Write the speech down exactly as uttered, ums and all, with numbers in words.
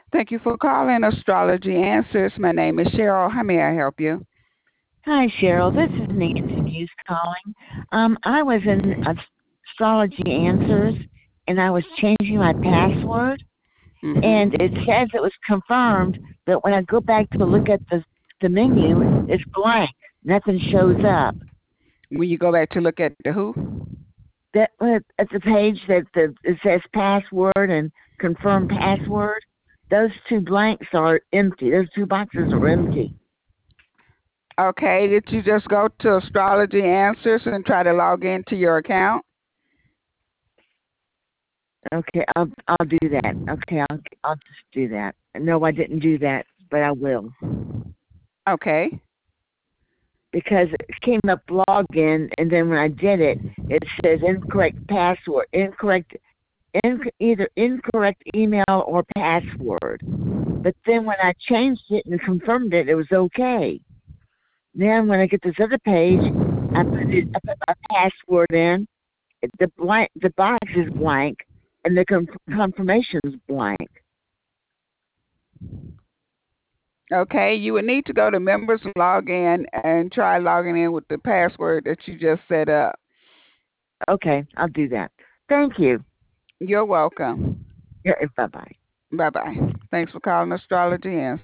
Thank you for calling Astrology Answers. My name is Cheryl. How may I help you? Hi, Cheryl. This is Nancy Muse calling. Um, I was in Astrology Answers, and I was changing my password, and it Mm-hmm. says it was confirmed, but when I go back to look at the the menu, it's blank. Nothing shows up. When you go back to look at the who? That uh, at the page that the it says password and confirm password, those two blanks are empty. Those two boxes are empty. Okay, did you just go to Astrology Answers and try to log into your account? Okay, I'll I'll do that. Okay, I'll I'll just do that. No, I didn't do that, but I will Okay. because it came up login, and then when I did it, it says incorrect password, incorrect, in, either incorrect email or password. But then when I changed it and confirmed it, it was okay. Then when I get this other page, I put it, I put my password in. The blank, the box is blank, and the con- confirmation is blank. Okay, you would need to go to members login and try logging in with the password that you just set up. Okay, I'll do that. Thank you. You're welcome. Yeah, bye bye. Bye bye. Thanks for calling Astrology Answers.